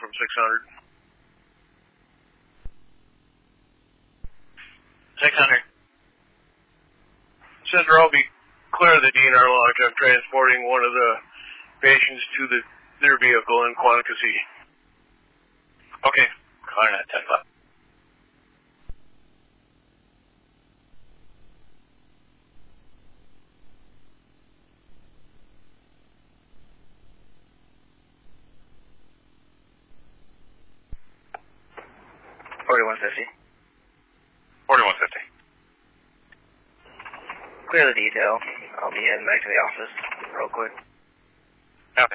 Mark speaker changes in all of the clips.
Speaker 1: from 600.
Speaker 2: 600.
Speaker 1: Center, I'll be clear of the DNR launch. I'm transporting one of the patients to their vehicle in Quantico.
Speaker 2: Okay, clearing at 10 o'clock.
Speaker 3: Clear the detail. I'll be heading back to the office real quick.
Speaker 2: Copy.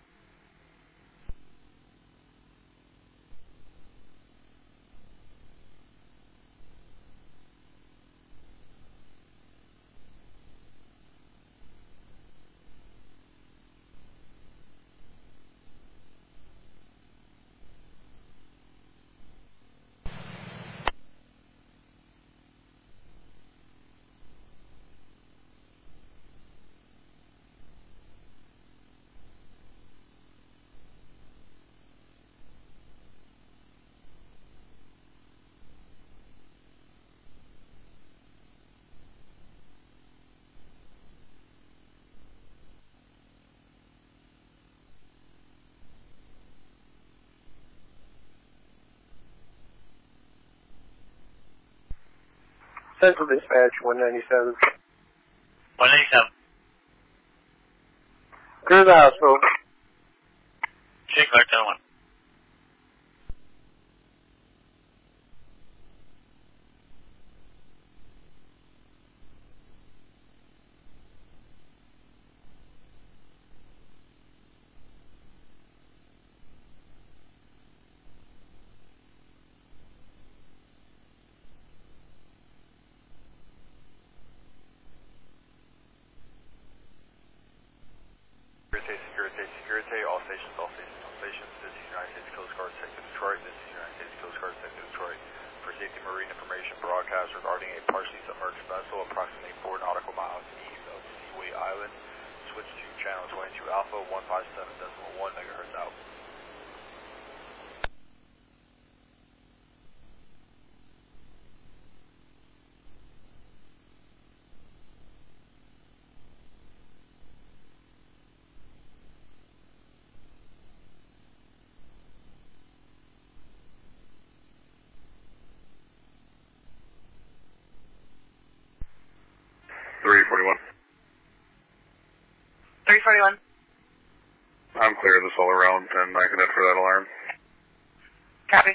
Speaker 1: Central Dispatch 197.
Speaker 2: 197.
Speaker 1: Clear the hospital.
Speaker 2: Shake clear 10-1.
Speaker 4: Security, all stations. This is United States Coast Guard, Sector Detroit. This is United States Coast Guard, Sector Detroit. For safety marine information broadcast regarding a partially submerged vessel approximately 4 nautical miles east of Seaway Island. Switch to channel 22 Alpha, 157.1 megahertz out.
Speaker 5: I'm clear of this all around, and I can head for that alarm.
Speaker 6: Copy.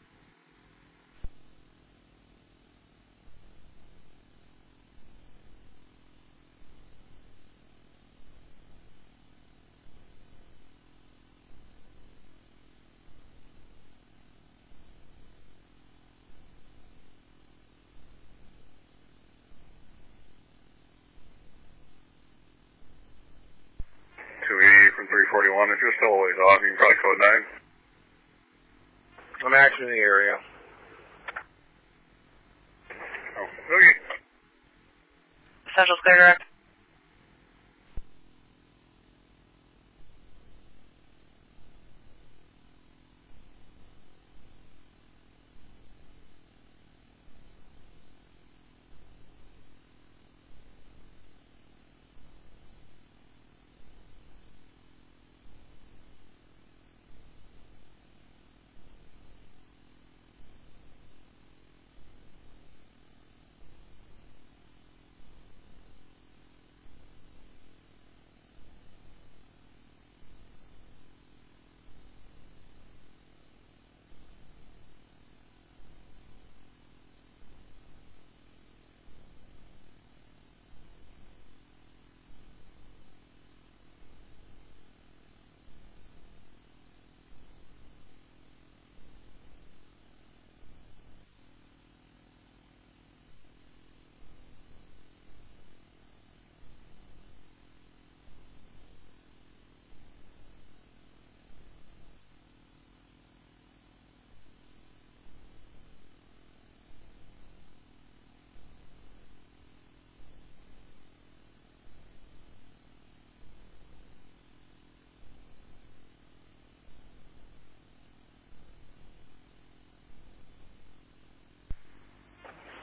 Speaker 5: From 341, if you're still a ways off, you can probably code 9.
Speaker 1: I'm actually in the area.
Speaker 5: Oh, okay.
Speaker 6: Central's clear direct.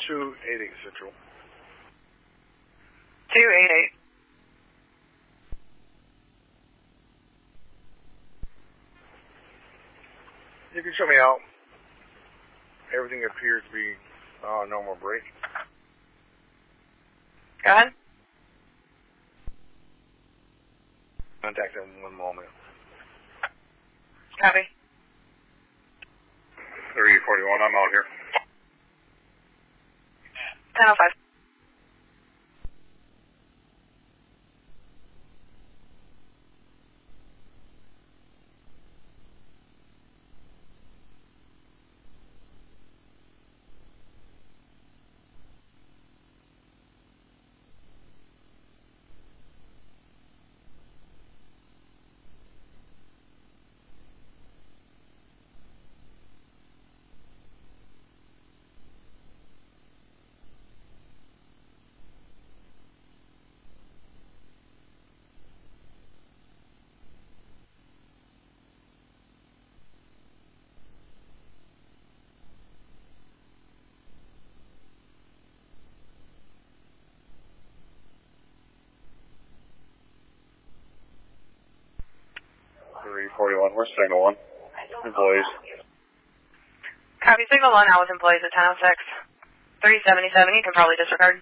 Speaker 5: 288 Central.
Speaker 6: 288.
Speaker 5: You can show me out. Everything appears to be normal break.
Speaker 6: Go ahead.
Speaker 5: Contact in 1 moment.
Speaker 6: Copy.
Speaker 5: 341, I'm out here.
Speaker 6: 10:05.
Speaker 5: Where's Signal 1? Employees.
Speaker 6: Copy. Signal 1 out with employees at 10:06. 377, you can probably disregard.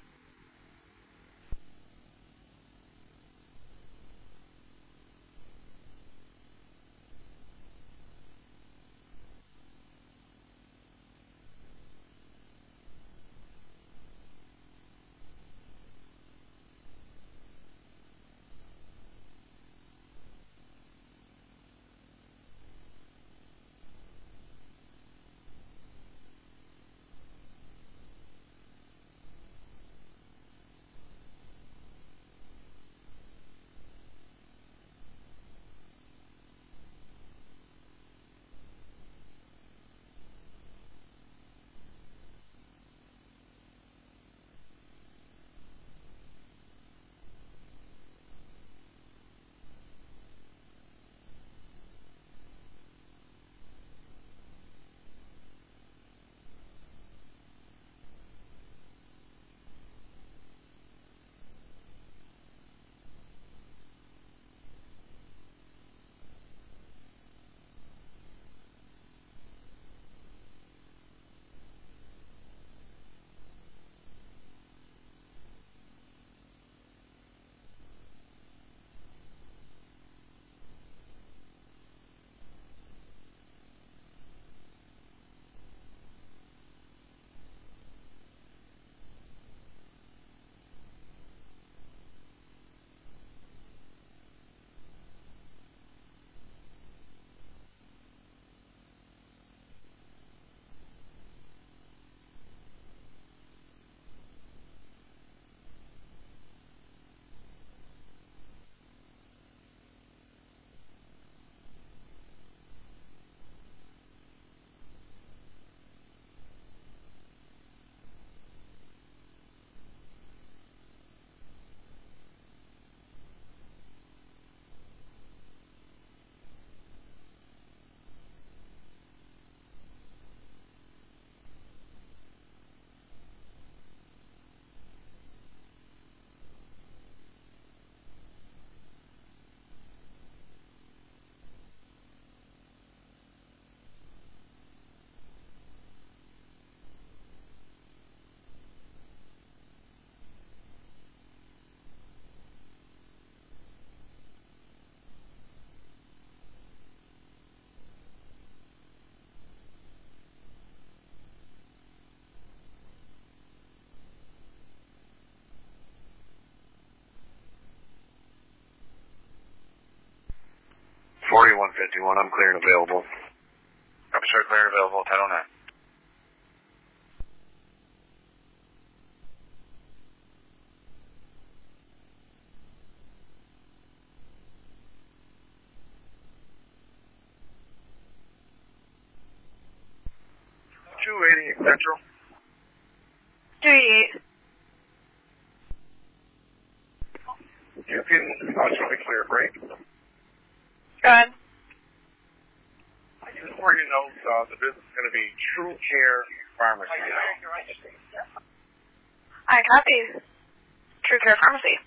Speaker 5: I'm clear and available.
Speaker 2: Copy, sir. Clear and available. 10:09.
Speaker 5: Central.
Speaker 6: 288.
Speaker 5: You can possibly clear a break.
Speaker 6: Go ahead.
Speaker 5: Just for you know, the business is going to be True Care Pharmacy.
Speaker 6: I copy. True Care Pharmacy.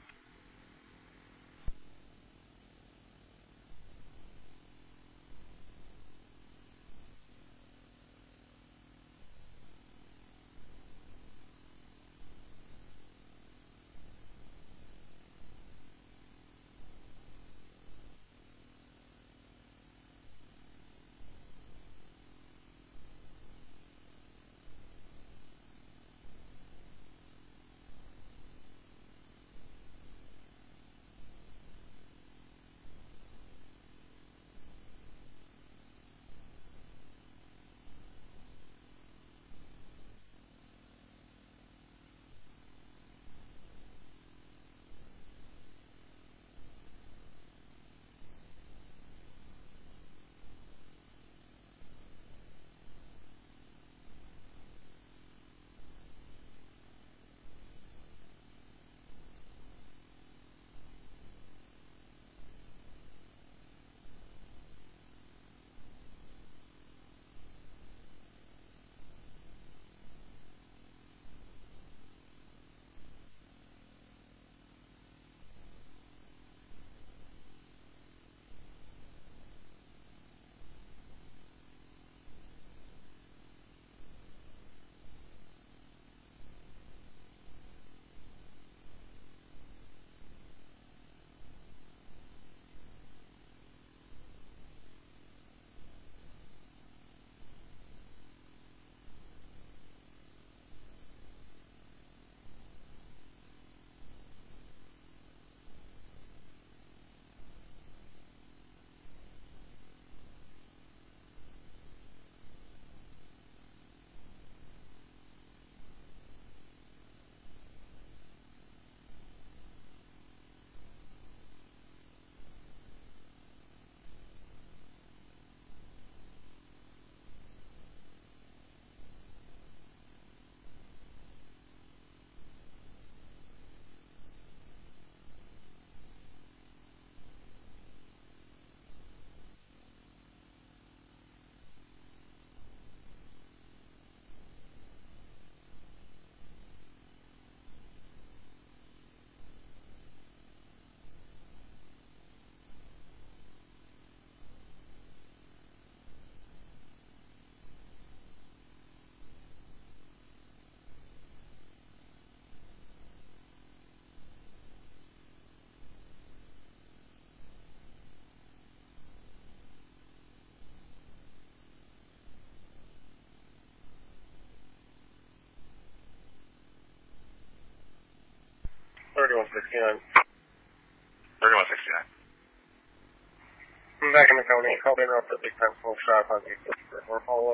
Speaker 5: I'm back in the county. Called in off the big time smoke shop on the for more follow-up.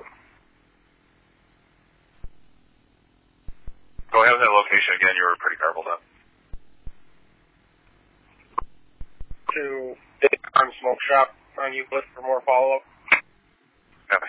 Speaker 4: Go ahead with that location again. You were pretty garbled up.
Speaker 5: To big time smoke shop on Euclid for more follow-up.
Speaker 4: Okay.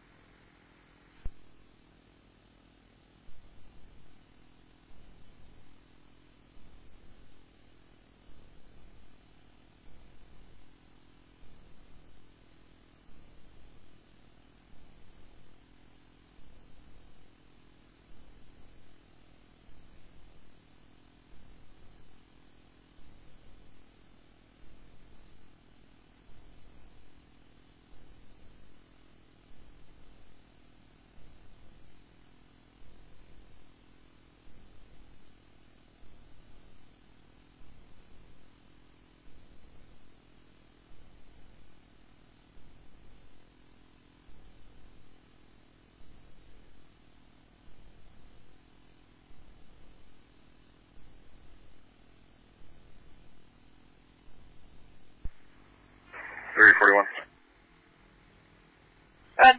Speaker 6: Good.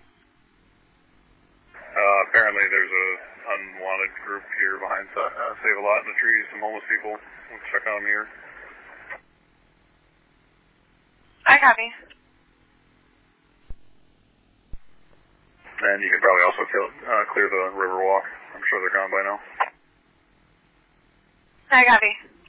Speaker 4: Apparently there's a unwanted group here behind Save-A-Lot in the trees, some homeless people. We'll check on them here.
Speaker 6: I copy.
Speaker 4: And you could probably also clear the river walk. I'm sure they're gone by now.
Speaker 6: I copy.